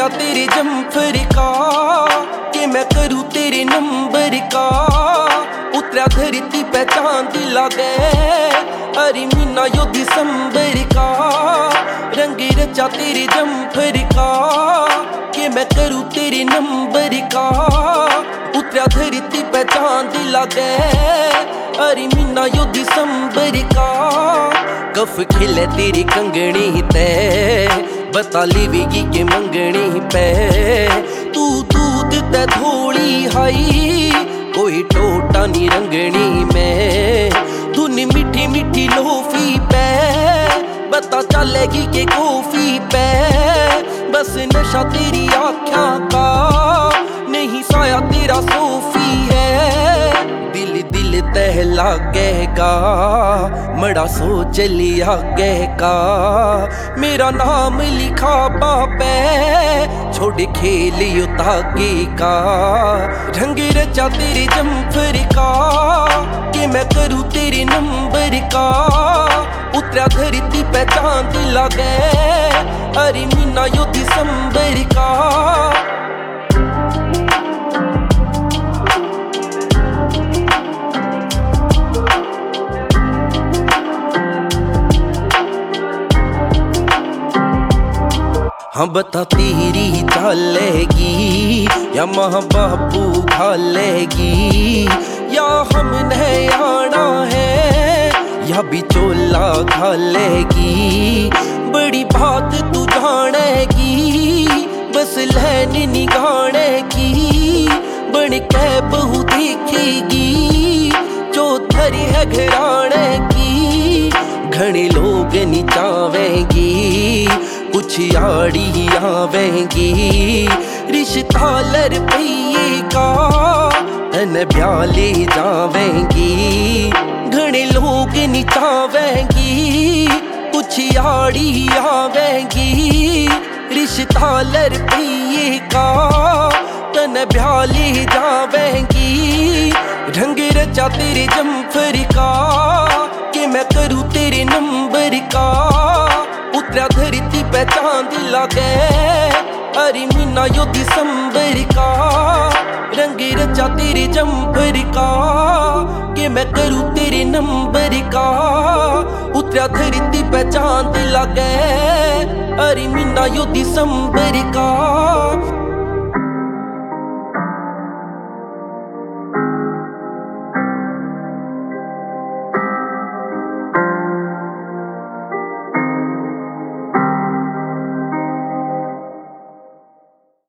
रचा तेरे जम्फर का कि मैं करूँ तेरे नंबर का। उतरा धरती पे चांद लगे अरे मीना यो दिसंबर का। रंग रचा तेरे जम्फर का कि मैं करूँ तेरे नंबर का। उतरा धरती पे चांद लगे अरे मीना यो दिसंबर का। कफ खिले तेरी कंगनी ते बता लेवेगी के मंगनी पे। तू दूध ते थोड़ी हाई कोई टोटा नी रंगनी में। धुन मीठी मीठी लोफी पे बता चलेगी के कॉफी पे। बस नशा तेरी आँखों का नहीं साया तेरा सोफी है। दिल दिल तहला गएगा मड़ा सोच लिया गएगा। मेरा नाम लिखा बापे छोड़ खेल यो ताके का। रंग रचा तेरे जम्फर का कि मैं करूँ तेरे नंबर का। उतरा धरती पे चांद लगे अरे मीना यो दिसंबर का। हाँ बता तेरी चलेगी या माँ बापू घालेगी या हमने आना है या बिचोला घालेगी। बड़ी बात तू जानेगी बस लैन निगाने की। बन के बहू देखेगी जो धरी है घराने की। घने लोग निचावेंगी कुछ याड़ी आवेंगी। रिश्ता लड़ पैये का तन ब्याले जावेंगी। घने लोग निचावेंगी कुछ याड़ी आवेंगी। रिश्ता लड़ पैये का तन ब्याले जावेंगी। रंग रचा तेरे जम्फर का कि मैं करूँ तेरे नंबर का। उतरा धरती पे चांद लगे अरे मीना यो दिसंबर का। रंग रचा तेरे जम्फर का कि मैं करूँ तेरे नंबर का। उतरा धरती पे चांद लगे अरे मीना यो दिसंबर का।